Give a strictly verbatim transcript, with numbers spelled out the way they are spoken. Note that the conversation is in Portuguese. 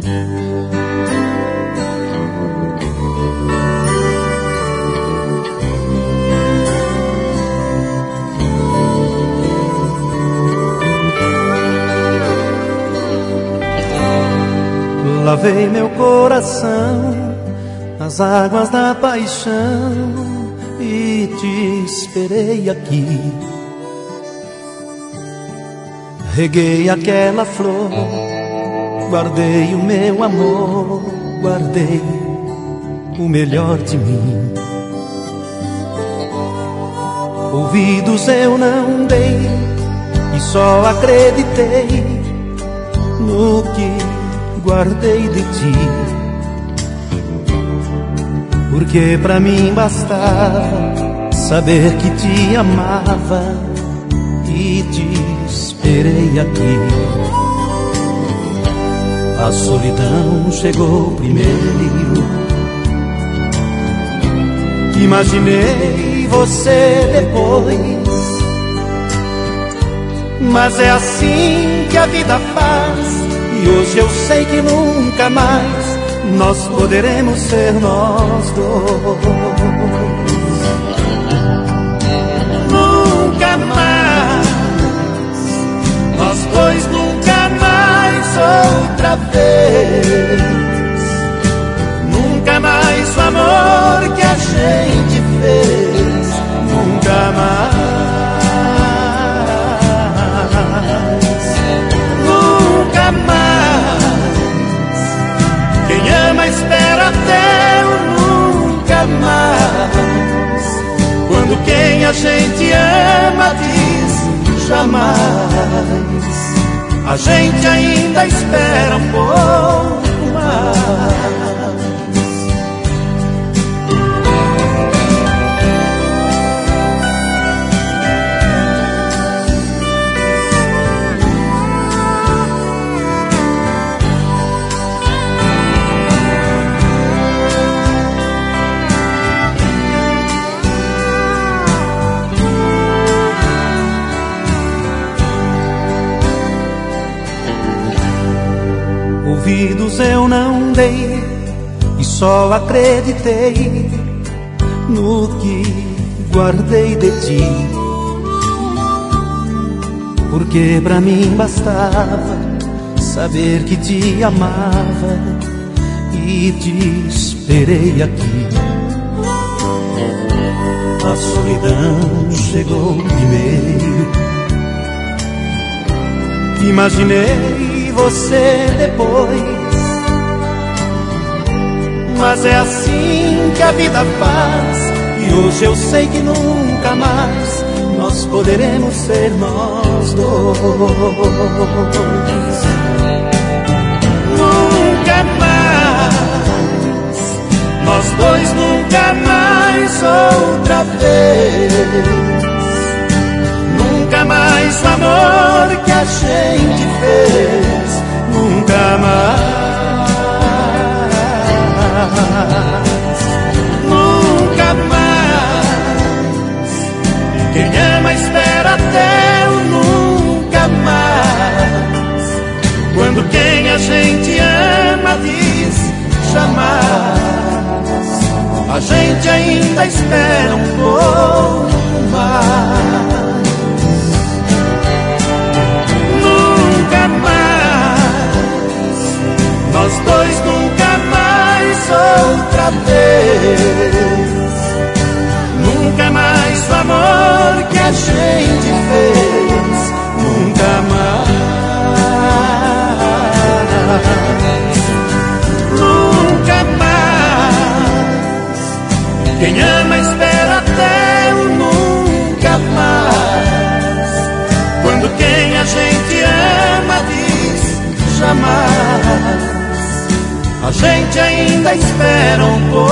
Lavei meu coração nas águas da paixão e te esperei aqui. Reguei aquela flor, guardei o meu amor, guardei o melhor de mim. Ouvidos eu não dei e só acreditei no que guardei de ti, porque pra mim bastava saber que te amava e te esperei aqui. A solidão chegou primeiro, imaginei você depois, mas é assim que a vida faz. E hoje eu sei que nunca mais nós poderemos ser nós dois. Nunca mais, nós dois nunca mais outra vez. Nunca mais o amor que a gente fez. Nunca mais. Nunca mais. Quem ama espera até o nunca mais. Quando quem a gente ama diz jamais, a gente ainda espera um pouco mais. Ouvidos eu não dei e só acreditei no que guardei de ti, porque pra mim bastava saber que te amava e te esperei aqui. A solidão chegou primeiro, imaginei você depois, mas é assim que a vida faz. E hoje eu sei que nunca mais nós poderemos ser nós dois. Nunca mais, nós dois nunca mais outra vez. Nunca mais o amor que a gente fez. Nunca mais, nunca mais. Quem ama espera até o nunca mais. Quando quem a gente ama diz jamais, a gente ainda espera um pouco mais. Nunca mais, nós dois nunca mais outra vez. Nunca mais o amor que a gente fez. Nunca mais, nunca mais. Quem ama espera até o nunca mais. Quando quem a gente ama diz jamais, a gente ainda espera um pouco.